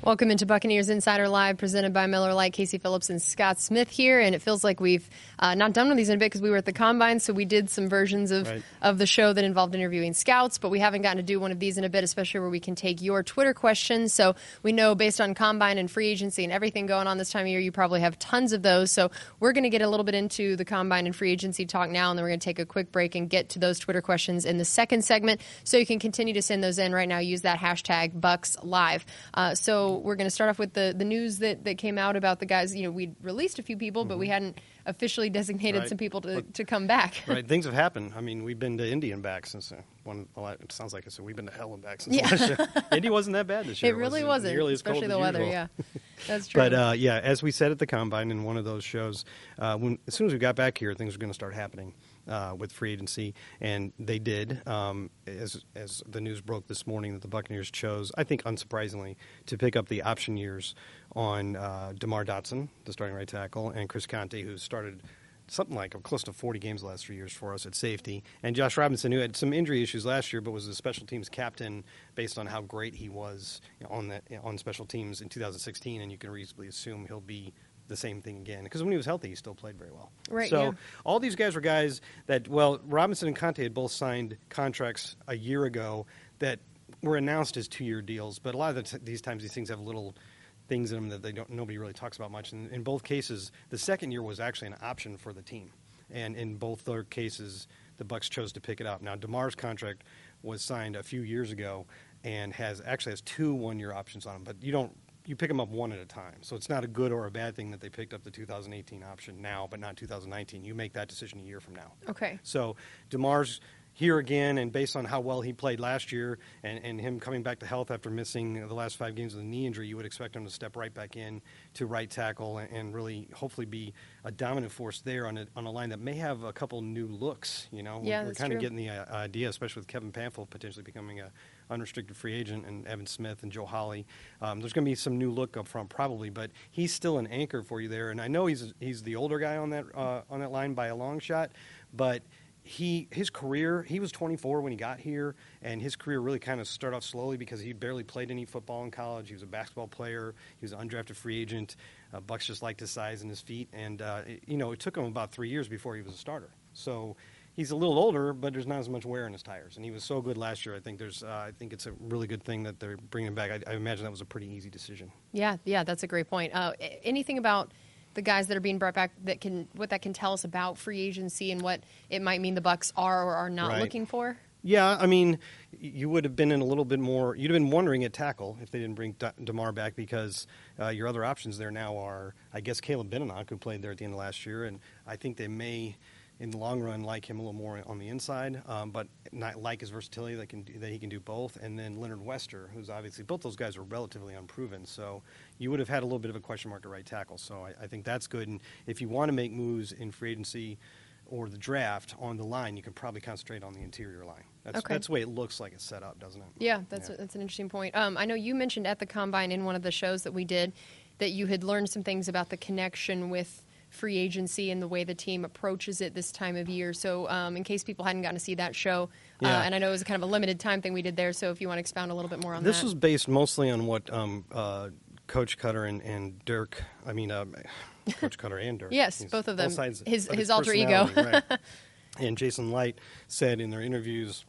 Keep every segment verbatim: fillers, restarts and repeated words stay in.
Welcome into Buccaneers Insider Live, presented by Miller Lite. Casey Phillips and Scott Smith here, and it feels like we've uh, not done one of these in a bit because we were at the Combine, so we did some versions of, right. of the show that involved interviewing scouts, but we haven't gotten to do one of these in a bit, especially where we can take your Twitter questions. So we know based on Combine and free agency and everything going on this time of year, you probably have tons of those. So we're going to get a little bit into the Combine and free agency talk now, and then we're going to take a quick break and get to those Twitter questions in the second segment. So you can continue to send those in right now. Use that hashtag BucksLive. Uh, so we're going to start off with the, the news that, that came out about the guys. You know, we'd released a few people, mm-hmm. but we hadn't officially designated right. some people to, well, to come back. Right, things have happened. I mean, we've been to Indy and back since uh, one. Well, it sounds like I said we've been to hell and back since yeah. last year. Indy wasn't that bad this year. It really was wasn't, nearly as especially cold the as weather. usual. Yeah, that's true. But uh, yeah, as we said at the Combine in one of those shows, uh, when as soon as we got back here, things were going to start happening uh, with free agency, and they did. Um, as as the news broke this morning that the Buccaneers chose, I think unsurprisingly, to pick up the option years on uh, DeMar Dotson, the starting right tackle, and Chris Conte, who started something like close to forty games the last three years for us at safety. And Josh Robinson, who had some injury issues last year but was the special teams captain based on how great he was on that on special teams in two thousand sixteen, and you can reasonably assume he'll be the same thing again. Because when he was healthy, he still played very well. Right, so yeah. all these guys were guys that, well, Robinson and Conte had both signed contracts a year ago that were announced as two-year deals. But a lot of the t- these times, these things have little things in them that they don't nobody really talks about much. And in both cases, the second year was actually an option for the team. And in both their cases, the Bucs chose to pick it up. Now, DeMar's contract was signed a few years ago and has actually has two one-year options on him. But you don't you pick them up one at a time. So it's not a good or a bad thing that they picked up the two thousand eighteen option now, but not two thousand nineteen. You make that decision a year from now. Okay. So DeMar's here again, and based on how well he played last year and, and him coming back to health after missing the last five games with a knee injury, you would expect him to step right back in to right tackle and, and really hopefully be a dominant force there on a, on a line that may have a couple new looks. You know, yeah, we're, we're kind true. of getting the uh, idea, especially with Kevin Pamphile potentially becoming a unrestricted free agent and Evan Smith and Joe Hawley. Um, there's going to be some new look up front probably, but he's still an anchor for you there. And I know he's he's the older guy on that uh, on that line by a long shot, but He his career, he was twenty-four when he got here, and his career really kind of started off slowly because he barely played any football in college. He was a basketball player. He was an undrafted free agent. Uh, Bucks just liked his size and his feet, and uh, it, you know it took him about three years before he was a starter. So he's a little older, but there's not as much wear in his tires. And he was so good last year. I think there's, uh, I think it's a really good thing that they're bringing him back. I, I imagine that was a pretty easy decision. Yeah, yeah, that's a great point. Uh, anything about the guys that are being brought back that can what that can tell us about free agency and what it might mean the Bucs are or are not right. looking for? Yeah, I mean, you would have been in a little bit more. You'd have been wondering at tackle if they didn't bring DeMar back because uh, your other options there now are, I guess, Caleb Benenoch, who played there at the end of last year, and I think they may, in the long run, like him a little more on the inside, um, but not like his versatility that can do, that he can do both. And then Leonard Wester, who's obviously both those guys are relatively unproven, so you would have had a little bit of a question mark at right tackle. So I, I think that's good. And if you want to make moves in free agency or the draft on the line, you can probably concentrate on the interior line. That's okay. that's the way it looks like it's set up, doesn't it? Yeah, that's yeah. A, that's an interesting point. Um, I know you mentioned at the Combine in one of the shows that we did that you had learned some things about the connection with free agency and the way the team approaches it this time of year. So um, in case people hadn't gotten to see that show, yeah. uh, and I know it was kind of a limited time thing we did there, so if you want to expound a little bit more on this that. This was based mostly on what um, uh, Coach Cutter and, and Dirk, I mean, uh, Coach Cutter and Dirk. yes, both of them. Both sides his of his alter ego. Right. And Jason Light said in their interviews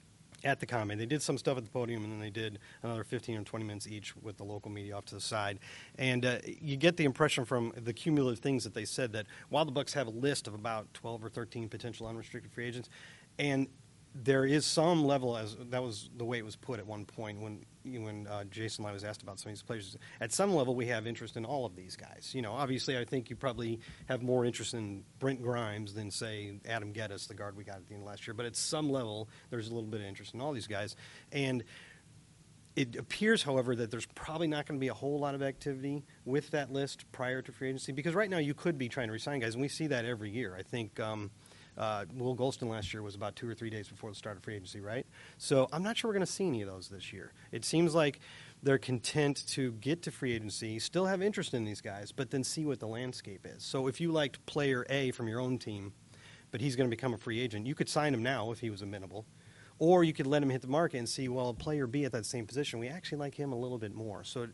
at the Combine, they did some stuff at the podium, and then they did another fifteen or twenty minutes each with the local media off to the side. And uh, you get the impression from the cumulative things that they said that while the Bucs have a list of about twelve or thirteen potential unrestricted free agents, and there is some level, as that was the way it was put at one point when when uh, Jason Light was asked about some of these players. At some level, we have interest in all of these guys. You know, obviously, I think you probably have more interest in Brent Grimes than, say, Adam Geddes, the guard we got at the end of last year. But at some level, there's a little bit of interest in all these guys. And it appears, however, that there's probably not going to be a whole lot of activity with that list prior to free agency because right now you could be trying to re-sign guys, and we see that every year. I think um, – Uh, Will Golston last year was about two or three days before the start of free agency, right? So I'm not sure we're going to see any of those this year. It seems like they're content to get to free agency, still have interest in these guys, but then see what the landscape is. So if you liked player A from your own team, but he's going to become a free agent, you could sign him now if he was amenable. Or you could let him hit the market and see, well, player B at that same position, we actually like him a little bit more. So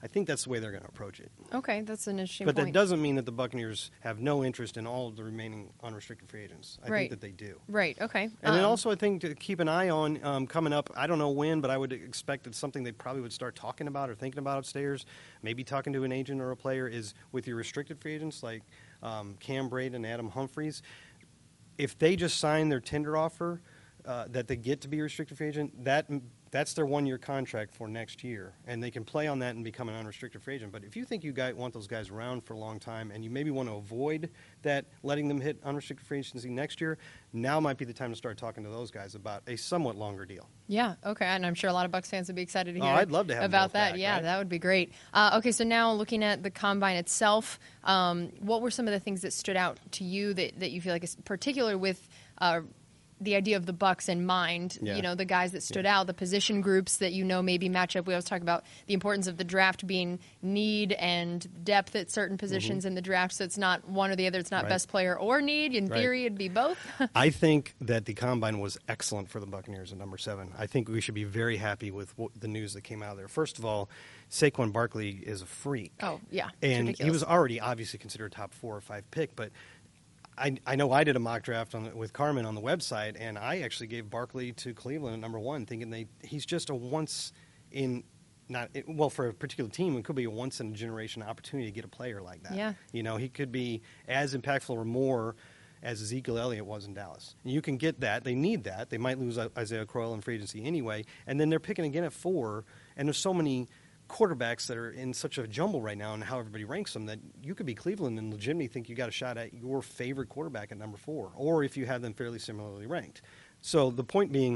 I think that's the way they're going to approach it. Okay, that's an interesting But point. that doesn't mean that the Buccaneers have no interest in all of the remaining unrestricted free agents. I Right. think that they do. Right, okay. And then Um, also, I think to keep an eye on um, coming up, I don't know when, but I would expect it's something they probably would start talking about or thinking about upstairs, maybe talking to an agent or a player, is with your restricted free agents like um, Cam Brate and Adam Humphries. If they just sign their tender offer uh, that they get to be a restricted free agent, that that's their one-year contract for next year, and they can play on that and become an unrestricted free agent. But if you think you guys want those guys around for a long time and you maybe want to avoid that, letting them hit unrestricted free agency next year, now might be the time to start talking to those guys about a somewhat longer deal. Yeah, okay, and I'm sure a lot of Bucs fans would be excited to Oh, hear I'd love to have them about both that. back, yeah, right? that would be great. Uh, okay, so now looking at the Combine itself, um, what were some of the things that stood out to you that, that you feel like is particular with uh, the idea of the Bucs in mind, Yeah. you know, the guys that stood Yeah. out, the position groups that you know maybe match up. We always talk about the importance of the draft being need and depth at certain positions in the draft, so it's not one or the other. It's not Mm-hmm. Right. best player or need. In Right. theory, it'd be both. I think that the Combine was excellent for the Buccaneers at number seven. I think we should be very happy with what, the news that came out of there. First of all, Saquon Barkley is a freak. Oh, yeah, it's And he ridiculous. was already obviously considered a top four or five pick, but I, I know I did a mock draft on, with Carmen on the website, and I actually gave Barkley to Cleveland at number one, thinking they he's just a once in not well for a particular team. It could be a once in a generation opportunity to get a player like that. Yeah. You know, he could be as impactful or more as Ezekiel Elliott was in Dallas. And you can get that. They need that. They might lose Isaiah Crowell in free agency anyway, and then they're picking again at four. And there's so many quarterbacks that are in such a jumble right now and how everybody ranks them that you could be Cleveland and legitimately think you got a shot at your favorite quarterback at number four, or if you have them fairly similarly ranked. So the point being,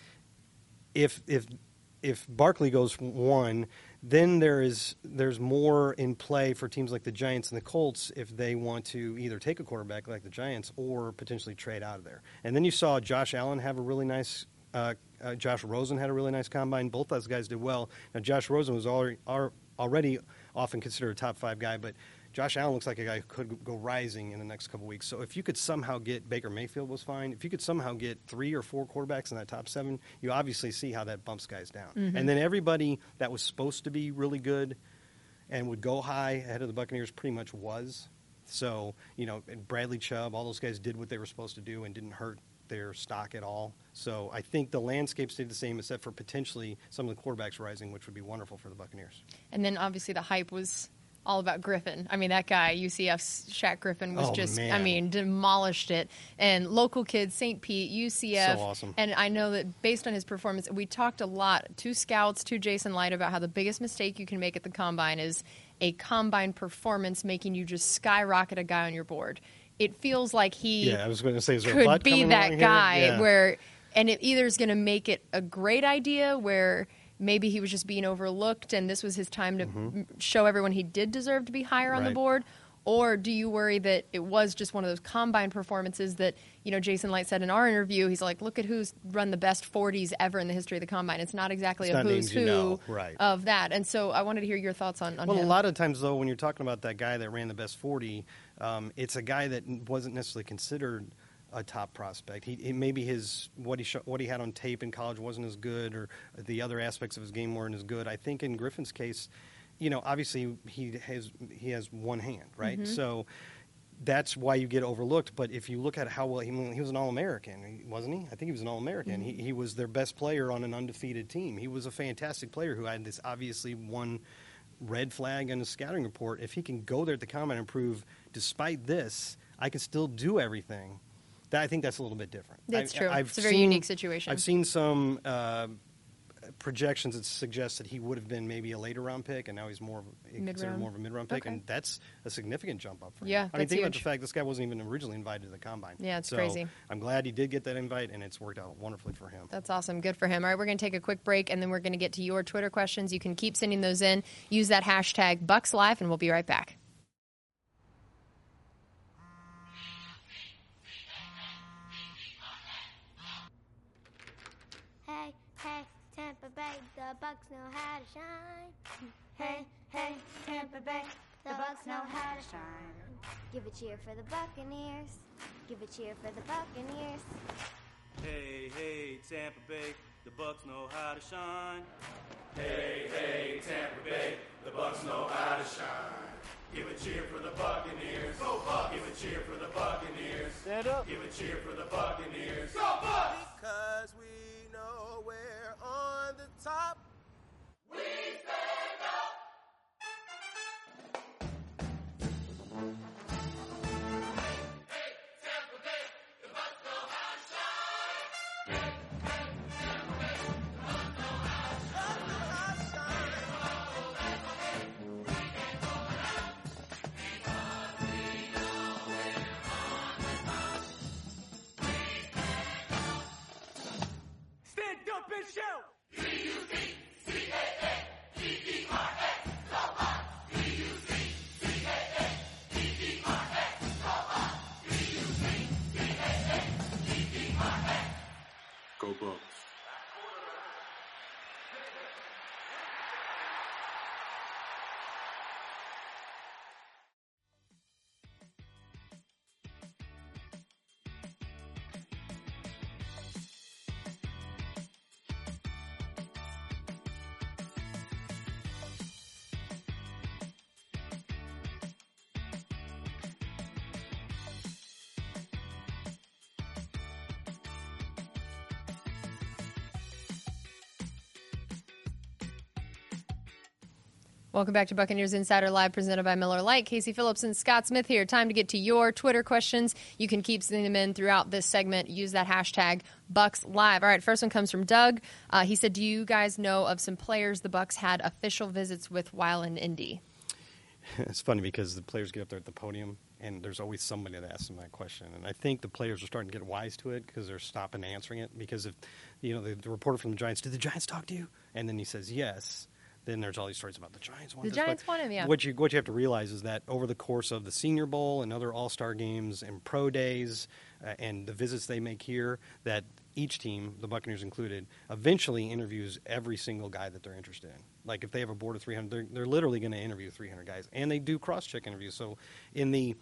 if if if Barkley goes one, then there is there's more in play for teams like the Giants and the Colts if they want to either take a quarterback like the Giants or potentially trade out of there. And then you saw Josh Allen have a really nice uh, uh, Josh Rosen had a really nice combine. Both those guys did well. Now, Josh Rosen was already, already often considered a top five guy, but Josh Allen looks like a guy who could go rising in the next couple weeks. So if you could somehow get Baker Mayfield was fine. If you could somehow get three or four quarterbacks in that top seven, you obviously see how that bumps guys down. Mm-hmm. And then everybody that was supposed to be really good and would go high ahead of the Buccaneers pretty much was. So, you know, Bradley Chubb, all those guys did what they were supposed to do and didn't hurt their stock at all. So I think the landscape stayed the same except for potentially some of the quarterbacks rising, which would be wonderful for the Buccaneers. And then obviously the hype was all about Griffin. I mean, that guy, U C F's Shaq Griffin, was Oh, just, man. I mean, demolished it. And local kids, Saint Pete, U C F. So awesome. And I know that based on his performance, we talked a lot to scouts, to Jason Light, about how the biggest mistake you can make at the Combine is a Combine performance making you just skyrocket a guy on your board. It feels like he Yeah, I was going to say, is there a could butt be coming that along here? guy Yeah. where, and it either is going to make it a great idea where maybe he was just being overlooked and this was his time to m show everyone he did deserve to be higher on the Right. board, or do you worry that it was just one of those Combine performances that, you know, Jason Light said in our interview, he's like, look at who's run the best forties ever in the history of the Combine. It's not exactly It's a not who's names you who know. Right. of that. And so I wanted to hear your thoughts on, on Well, him. a lot of times, though, when you're talking about that guy that ran the best forty, um, it's a guy that wasn't necessarily considered a top prospect. He, he maybe his what he sh- what he had on tape in college wasn't as good, or the other aspects of his game weren't as good. I think in Griffin's case, you know, obviously he has he has one hand, right? Mm-hmm. So that's why you get overlooked. But if you look at how well he, he was an All-American, wasn't he? I think he was an All-American. Mm-hmm. He, he was their best player on an undefeated team. He was a fantastic player who had this obviously one red flag on his scouting report. If he can go there at the Combine and prove, despite this, I can still do everything, that I think that's a little bit different. That's I, true. I've It's a very seen- unique situation. I've seen some uh, projections that suggest that he would have been maybe a later round pick, and now he's more of a, considered Mid-round. more of a mid round pick, Okay. and that's a significant jump up for him. Yeah, I mean, that's think about huge. the fact this guy wasn't even originally invited to the Combine. Yeah, it's so crazy. I'm glad he did get that invite, and it's worked out wonderfully for him. That's awesome. Good for him. All right, we're going to take a quick break, and then we're going to get to your Twitter questions. You can keep sending those in. Use that hashtag BucksLife, and we'll be right back. Hey, hey, Tampa Bay, the Bucks know how to shine. Hey, hey, Tampa Bay, the Bucks know how to shine. Give a cheer for the Buccaneers. Give a cheer for the Buccaneers. Hey, hey, Tampa Bay, the Bucks know how to shine. Hey, hey, Tampa Bay, the Bucks know how to shine. Give a cheer for the Buccaneers. Go Bucks! Give a cheer for the Buccaneers. Stand up. Give a cheer for the Buccaneers. Go Bucks! Because we know we're on the top. We stand up! Stand up and shout. Go Bucks. Welcome back to Buccaneers Insider Live, presented by Miller Lite. Casey Phillips and Scott Smith here. Time to get to your Twitter questions. You can keep sending them in throughout this segment. Use that hashtag BucksLive. All right, first one comes from Doug. Uh, he said, do you guys know of some players the Bucs had official visits with while in Indy? It's funny because the players get up there at the podium, and there's always somebody that asks them that question. And I think the players are starting to get wise to it because they're stopping answering it. Because if, you know, the, the reporter from the Giants, did the Giants talk to you? And then he says yes. Then there's all these stories about the Giants want The this. Giants But want him, yeah. What you what you have to realize is that over the course of the Senior Bowl and other All-Star games and pro days uh, and the visits they make here, that each team, the Buccaneers included, eventually interviews every single guy that they're interested in. Like if they have a board of three hundred, they're, they're literally going to interview three hundred guys, and they do cross-check interviews. So in the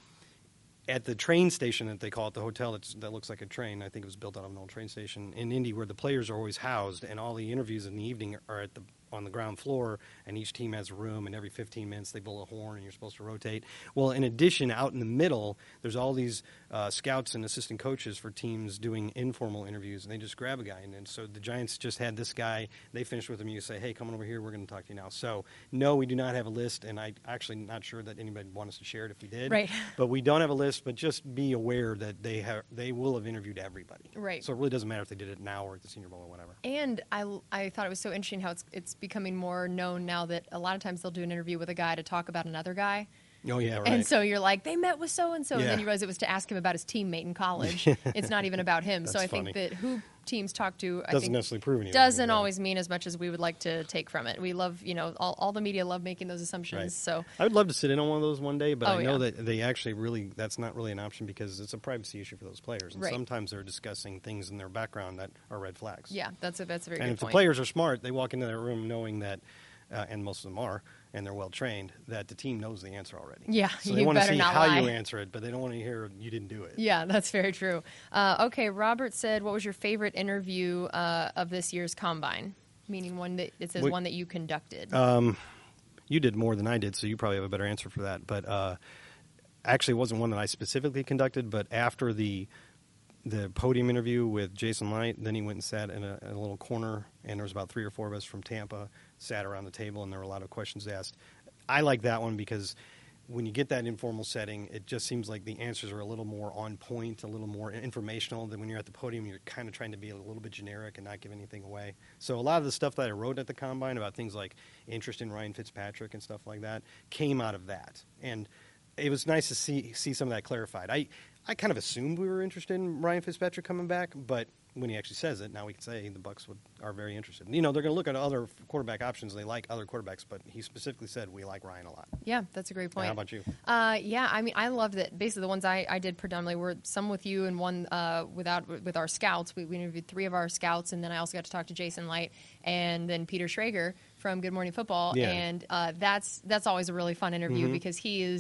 at the train station that they call it, the hotel that's, that looks like a train, I think it was built out of an old train station in Indy, where the players are always housed, and all the interviews in the evening are at the on the ground floor, and each team has a room, and every fifteen minutes they blow a horn, and you're supposed to rotate. Well, in addition, out in the middle, there's all these uh, scouts and assistant coaches for teams doing informal interviews, and they just grab a guy. And, and so the Giants just had this guy. They finished with him. You say, hey, come on over here. We're going to talk to you now. So, no, we do not have a list, and I'm actually not sure that anybody would want us to share it if we did. Right. But we don't have a list, but just be aware that they have they will have interviewed everybody. Right. So it really doesn't matter if they did it now or at the Senior Bowl or whatever. And I, I thought it was so interesting how it's it's becoming more known now that a lot of times they'll do an interview with a guy to talk about another guy. Oh, yeah, right. And so you're like, they met with so-and-so, and Yeah. then you realize it was to ask him about his teammate in college. It's not even about him. So I That's think funny. that who teams talk to, I Doesn't think, necessarily prove anything. doesn't Yeah. always mean as much as we would like to take from it. We love, you know, all, all the media love making those assumptions. Right. So I would love to sit in on one of those one day, but Oh, I know yeah. that they actually really, that's not really an option because it's a privacy issue for those players. And Right. sometimes they're discussing things in their background that are red flags. yeah, that's a that's a very And good if point. the players are smart, they walk into that room knowing that, uh, and most of them are, and they're well trained, that the team knows the answer already. Yeah, so they you want to better see not how lie. you answer it, but they don't want to hear you didn't do it. Yeah, that's very true. Uh, okay, Robert said, what was your favorite interview uh, of this year's Combine? Meaning one that, it says Wait. one that you conducted. Um, you did more than I did, so you probably have a better answer for that. But uh, actually, it wasn't one that I specifically conducted. But after the the podium interview with Jason Light, then he went and sat in a, in a little corner, and there was about three or four of us from Tampa sat around the table, and there were a lot of questions asked. I like that one because when you get that informal setting, it just seems like the answers are a little more on point, a little more informational than when you're at the podium. You're kind of trying to be a little bit generic and not give anything away. So a lot of the stuff that I wrote at the Combine about things like interest in Ryan Fitzpatrick and stuff like that came out of that. And it was nice to see see some of that clarified. I, I kind of assumed we were interested in Ryan Fitzpatrick coming back, but when he actually says it, now we can say the Bucs would, are very interested. You know, they're going to look at other quarterback options. They like other quarterbacks, but he specifically said we like Ryan a lot. Yeah, that's a great point. How about you? Uh, yeah, I mean, I loved that. Basically, the ones I, I did predominantly were some with you and one uh, without with our scouts. We, we interviewed three of our scouts, and then I also got to talk to Jason Light and then Peter Schrager from Good Morning Football. Yeah. And uh, that's that's always a really fun interview Mhm. because he is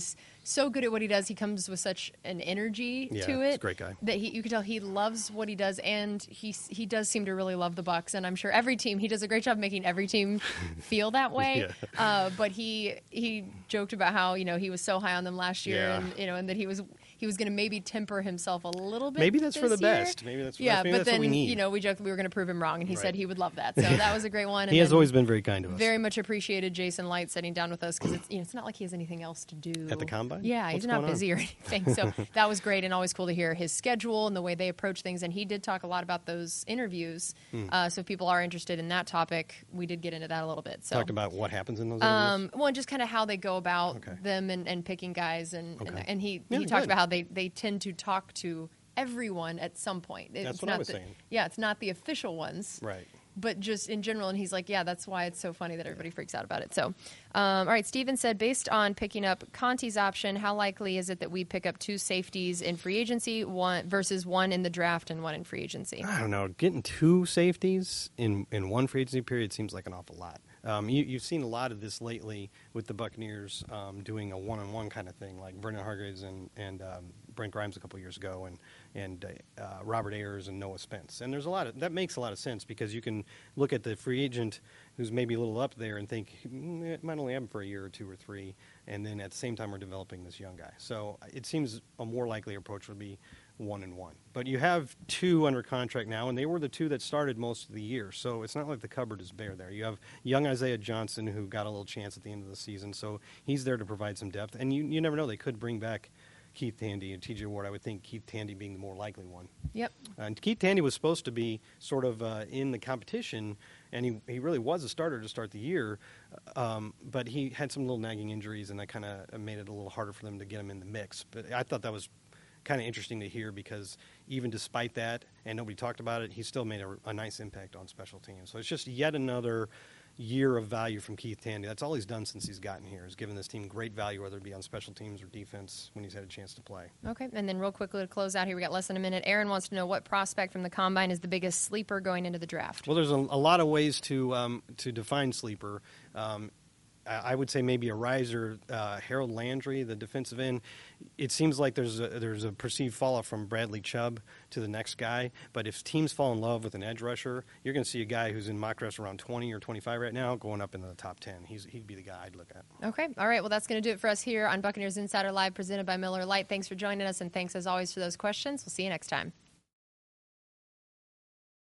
so good at what he does. He comes with such an energy Yeah, to it. he's a great guy. That he, you can tell he loves what he does, and he he does seem to really love the Bucks. And I'm sure every team, he does a great job making every team feel that way. Yeah. Uh, but he he joked about how you know he was so high on them last year, Yeah. and you know, and that he was he was going to maybe temper himself a little bit. Maybe that's for this the year. best. Maybe that's yeah. maybe but that's then what we need. you know we joked that we were going to prove him wrong, and he Right. said he would love that. So that was a great one. He And has then always been very kind to us. very much appreciated Jason Light sitting down with us because it's you know it's not like he has anything else to do At the Combine? Yeah, What's he's not going on? busy or anything. So that was great and always cool to hear his schedule and the way they approach things. And he did talk a lot about those interviews. Hmm. Uh, so if people are interested in that topic, we did get into that a little bit. So Talked about what happens in those um, interviews. well, and just kind of how they go about Okay. them and, and picking guys, and Okay. and, and he Yeah, he talked good. about how they, they tend to talk to everyone at some point. It's That's what I not was the, saying. Yeah, it's not the official ones, Right. but just in general. And he's like, yeah, that's why it's so funny that everybody freaks out about it. So, um, all right, Steven said, based on picking up Conti's option, how likely is it that we pick up two safeties in free agency, one versus one in the draft and one in free agency? I don't know. Getting two safeties in, in one free agency period seems like an awful lot. Um, you, you've seen a lot of this lately with the Buccaneers um, doing a one-on-one kind of thing, like Brendan Hargreaves and, and um, Brent Grimes a couple years ago, and and uh, uh, Robert Ayers and Noah Spence. And there's a lot of that makes a lot of sense because you can look at the free agent who's maybe a little up there and think mm, it might only have him for a year or two or three, and then at the same time we're developing this young guy. So it seems a more likely approach would be one and one. But you have two under contract now, and they were the two that started most of the year. So it's not like the cupboard is bare there. You have young Isaiah Johnson, who got a little chance at the end of the season, so he's there to provide some depth. And you, you never know, they could bring back Keith Tandy and T J Ward. I would think Keith Tandy being the more likely one. Yep. And Keith Tandy was supposed to be sort of uh, in the competition, and he, he really was a starter to start the year, um, but he had some little nagging injuries, and that kind of made it a little harder for them to get him in the mix. But I thought that was kind of interesting to hear because even despite that, and nobody talked about it, he still made a, a nice impact on special teams. So it's just yet another year of value from Keith Tandy. That's all he's done since he's gotten here, is given this team great value, whether it be on special teams or defense, when he's had a chance to play. Okay, and then real quickly to close out here, we got less than a minute. Aaron wants to know what prospect from the Combine is the biggest sleeper going into the draft. Well, there's a, a lot of ways to um, to define sleeper. Um, I I would say maybe a riser, uh, Harold Landry, the defensive end. It seems like there's a, there's a perceived fall off from Bradley Chubb to the next guy. But if teams fall in love with an edge rusher, you're going to see a guy who's in mock drafts around twenty or twenty-five right now going up into the top ten. He's, he'd be the guy I'd look at. Okay, all right. Well, that's going to do it for us here on Buccaneers Insider Live, presented by Miller Lite. Thanks for joining us, and thanks as always for those questions. We'll see you next time.